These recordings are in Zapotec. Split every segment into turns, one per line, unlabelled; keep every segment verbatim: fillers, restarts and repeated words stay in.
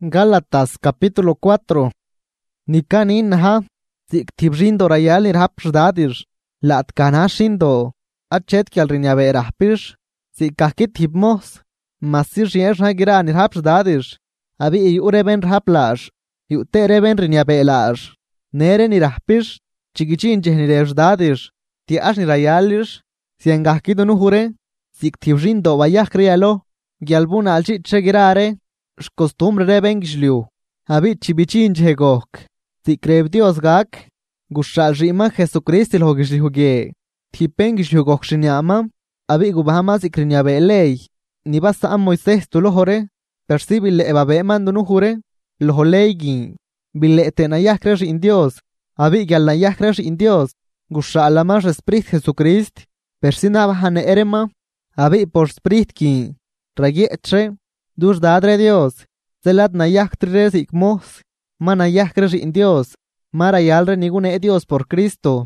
Gálatas capítulo cuatro. Nikanin naha, ziktibrindo rayal nirhap shdadir, lat kanashindo, achet ki alriñabe rahpish, zikakit hipmos, masir rier hagira nirhap shdadir, abi iureben raplash, iutereben riñabe lash, nere nirahpish, chigichin jehnire shdadir, tiash nirayalish, siengakido nuhure, ziktibrindo vayah krialo, gyalbuna alchit chegirare, costumbre reben gishliu, habit chibichin jegok, si crev Dios gak, gushal rima Jesucristo il hogishlihuge, tipen gishliugok shinyama, abi gubahamas ikrinyabe ley, ni basa am Moises tu lohore, percibile ebabe mandunu hure, loholeygin, bile tenayah cresh in Dios, abi galnayah cresh in Dios, gushalamas esprit Jesucrist, persina bahane erema, abi por sprit kin, rayetre, dus dadre Dios, zelat nayah tres ikmos, manayah cresh in Dios, marayalre ningune Dios por Cristo.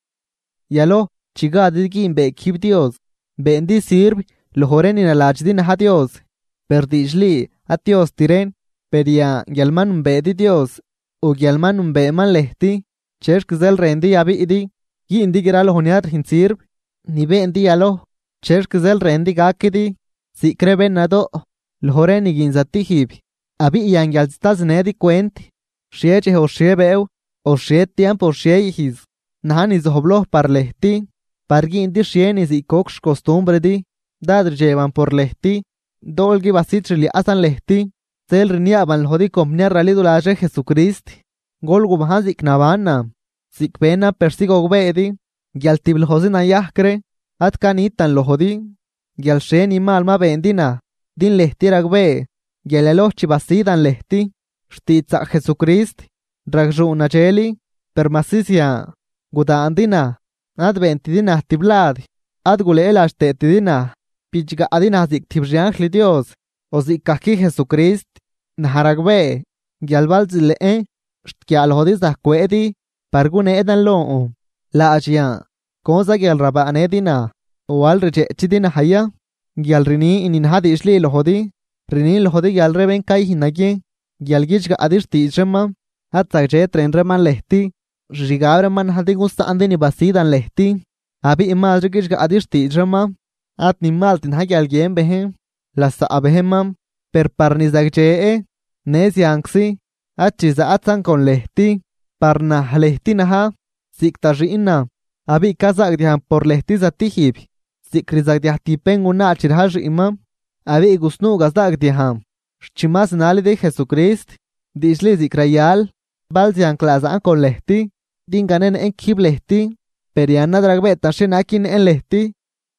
Yalo, chiga digin be kib Dios, bendi sirv, lohoren in alajdin ha Dios, perdishli, a Dios tiren, peria, yalman be di Dios, o yalman be man lehti, cherk zel rendi abi idi, yi indigira lohoniat hin sirv, ni bendi yalo, cherk zel rendi gakidi, si creben nado, Lhoren iginzatihib, abi iangyalstaz nedi kwent, shieche o shiebeu, o shiet tiempo o shiehis, nahanis hobloh par lehti, pargin di shienis i koksh costumbre di, dadr llevan por lehti, dolgi basitri asan lehti, zel riniaban lhodi komnia ralidulaje Jesucrist, golgu bahazik navana, sikpena persigo gbedi, gyaltib lhosin ayahkre, atkanitan lohodi, gyalsheni malma bendina, din lehti ragbe, gyaleloh chibasidan lehti, shtitza Jesucrist, ragjuna jeli, permasisia, gudaandina, adventidina tiblad, adgule elastetidina, pichga adina zik tibriangli Dios, o zikaki Jesucrist, naharagbe, gyalbalzilee, shtkyalhodis kwedi, pargune edan loo, la ajia, cosa gyalrabaanedina, o al rejechidina haya, gyal rini inin hadi ishli lohodi, rini lohodi gyal reben kai hinagye, gyal gijga adish tijrema, hatzak je tren reman lehti, jigabre man hadi gusta andini basidan lehti, abi imal gijga adish tijrema, at nimal tin hagyal gyen behem, lasa abehemam, per parnizak jee, nes yangsi, achiza atzan kon lehti, parnah lehti naha, sikta riina, abi kazak dihan por lehti zatihib, Sikrizak diah tipen una chirhaj imam, abi gusnu gazdak diham. Chimas nali de Jesucrist, dishli zikrayal, balzian klazan kon lehti, dinganen en kib lehti, periana dragbeta shenakin en lehti.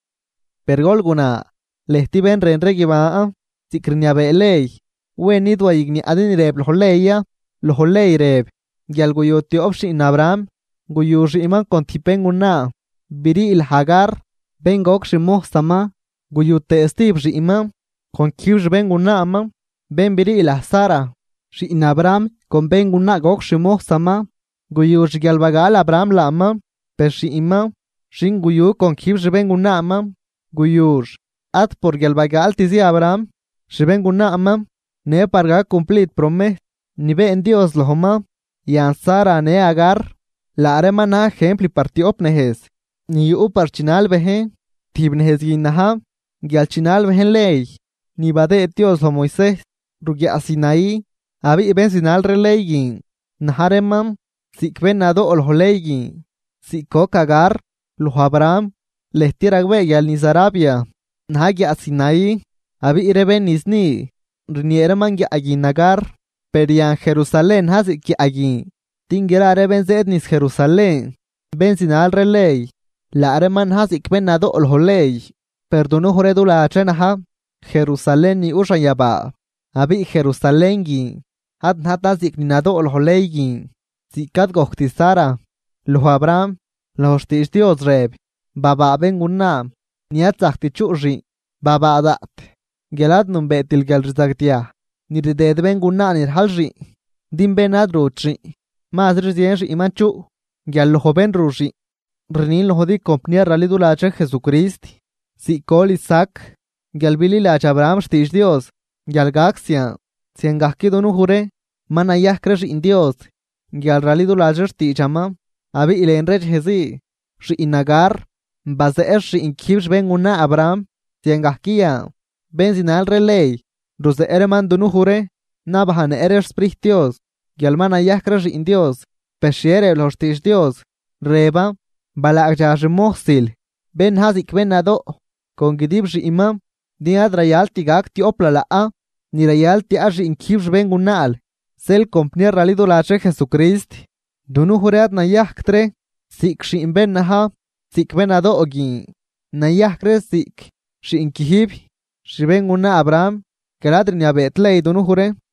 Pergolguna, lehti ben renre gibaa, zikrinyabe ley, weni dwa igni adin reb loholeya, loholey reb, gyalguyoti opshi in Abraham, guyushi iman kon tipen una, biri il Hagar, Ben gok shimoh sama, guyute estib imam, con kiush ben gunama, ben biri ila Sara, shi in Abraham, con ben guna gok shimoh sama, guyush gyalbagal Abraham lama, per shi imam, shin guyu con kiush ben gunama, guyush, at por gyalbagal tizi Abraham, shi ben gunama, ne parga cumplit promet, ni be en Dios lohoma, yan Sara ne Agar, la aremana ejempli parti opnehes. Ni u parchinal behen, tibnehes ginaha, gyalchinal behen ley, ni bade Dios lo Moises, rugya asinai, abi ben sinal releygin, naharemam, sikben nado olholeygin, sikko kagar, lo Abraham, lehtiragbe gyal nizarabia, nahagya asinai, abi ireben nisni, riniereman gya aginagar, perian Jerusalén hazik gya agin, tingira reben zed nis Jerusalén, ben sinal reley, La areman has ikben nado olholey, perdonu horedu la achenaha, Jerusalén ni ushayaba, abi Jerusalén gin, hat natas ikninado olholey gin, zikat gohtisara, lo Abraham, lo hostish Dios reb, baba ben gunna, niatzakti churri, baba adat, gelad num betil galrizaktia, nirided ben gunna nirhalri, dim ben adruchi, madri zienri imanchu, gyal lo ben rushi. Renin lohodi compnia ralidu lacha Jesucrist, si kol Isaac, gyalbili lacha Abraham shtish Dios, gyalgaxia, siengahki dunu jure, manayah cresh in Dios, gyal ralidu lajer ti chama, abi ilen rej hezi, shi inagar, bazeer shi in kibsh ben una Abraham, siengahkia, ben zinal relay, ruse ereman dunu jure, nabahane eres sprich Dios, gyal manayah cresh in Dios, peshiere los tish Dios, reba, balak mohsil, ben hazik ben ado, con gidib shi imam, diad rayal tigak ti opla la a, ni rayal ti ashi in kibsh ben unal, sel compnia ralido la che Jesucrist, dunu jureat na yahktre, sik shi in ben naha, sik ben ado ogi, na yahkre sik, shi in kihib, shi ben una Abraham, keladri ni abetlei dunu jure,